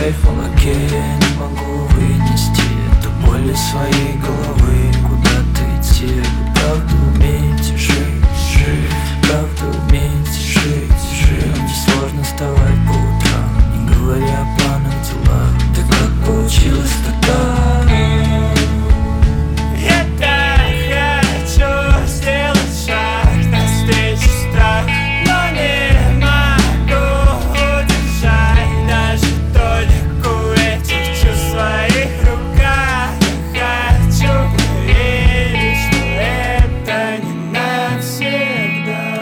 чай в молоке. Я не могу вынести эту боль из своей головы. Куда-то идти, вы правда умеете жить, жить, правда умеете жить, жить. Не сложно вставать по утрам, не говоря о планах, делах. Да как получилось тогда? Я так хочу сделать шаг навстречу страху, но не могу удержать даже толику этих чувств в своих руках. Я хочу поверить, что это не навсегда.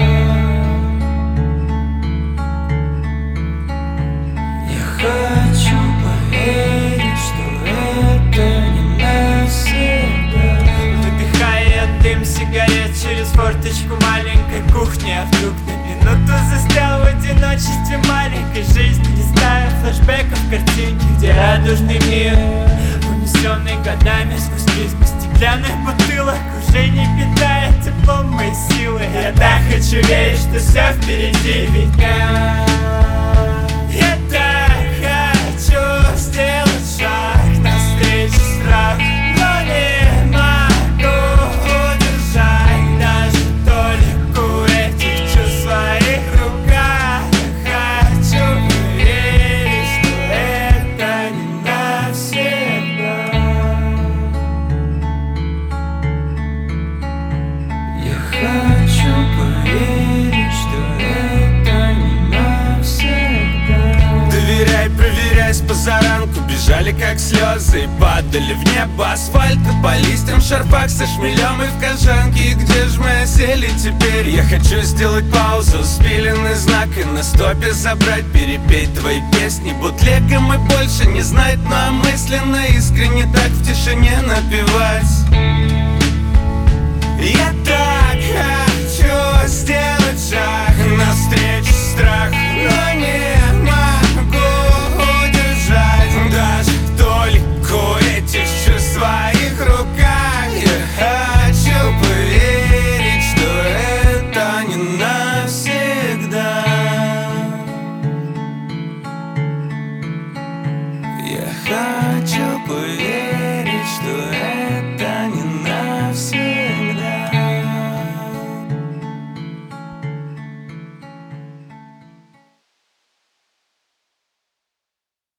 Я хочу поверить, что это не навсегда. Выдыхая дым сигарет через форточку маленькой кухни, а вдруг на минуту застрял в одиночестве маленькой жизни, листая флешбеков картинки, где радужный мир, унесенный годами сквозь призму стеклянных бутылок, уже не питает теплом мои силы. Я так хочу верить, что все впереди, ведь я так хочу сделать шаг навстречу страху, но не могу удержать даже толику этих чувств в своих руках. Я хочу поверить, что это не навсегда. Я хочу поверить, что это не навсегда. Доверяй, проверяй, с позаранку бежали как слезы и падали в небо асфальта по листьям, шарпак со шмелем и в кожанке. И где ж мы осели теперь? Я хочу сделать паузу, спиленный знак и на стопе забрать, перепеть твои песни бутлегом и больше не знать, но мысленно искренне так в тишине напевать. Я так хочу сделать шаг навстречу страху, но не могу удержать даже толику этих чувств в своих руках. Я хочу поверить, что это не навсегда. Я хочу